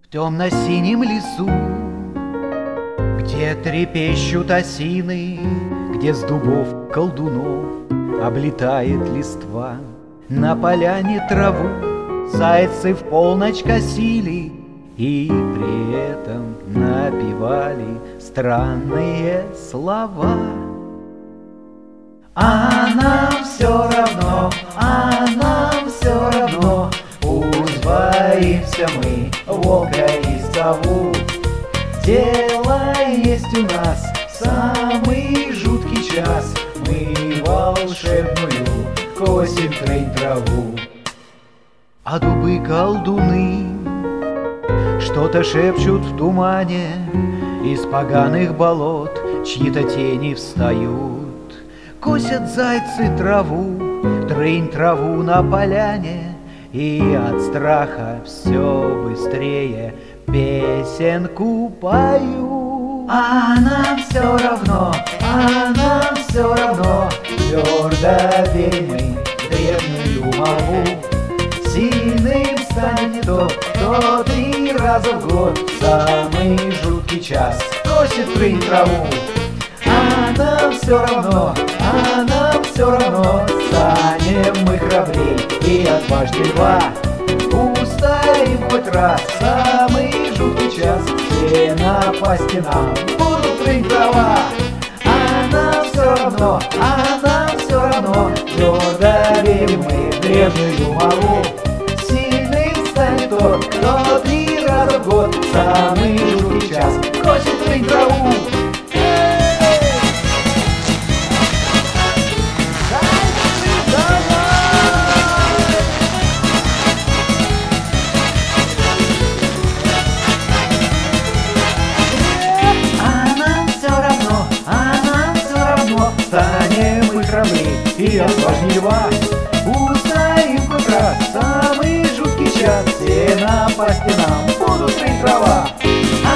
В темно-синем лесу, где трепещут осины, где с дубов колдунов облетает листва, на поляне траву зайцы в полночь косили и при этом напевали странные слова. А нам все равно, а нам все равно, пусть боимся мы волка и сову. Дело есть у нас в самый жуткий час, мы волшебную косим трынь траву. А дубы-колдуны что-то шепчут в тумане, из поганых болот чьи-то тени встают. Косят зайцы траву, трынь траву на поляне, и от страха все быстрее песенку пою. А нам все равно, а нам все равно, твердо верим мы в древнюю молву. Сильным станет тот, кто 3 раза в год в самый жуткий час косит трынь траву. А нам все равно, а нам все равно, станем мы храбрей и отважней льва. Устоим хоть раз в самый жуткий час, все напасти нам будут трынь трава. А нам все равно, а нам все равно, твердо верим мы в древнюю молву. Сильным станет тот, кто 3 раза в год в самый жуткий час косит трынь траву. Станем мы храбрей и отважней льва. Устоим хоть раз в самый жуткий час, все напасти нам будут трынь трава.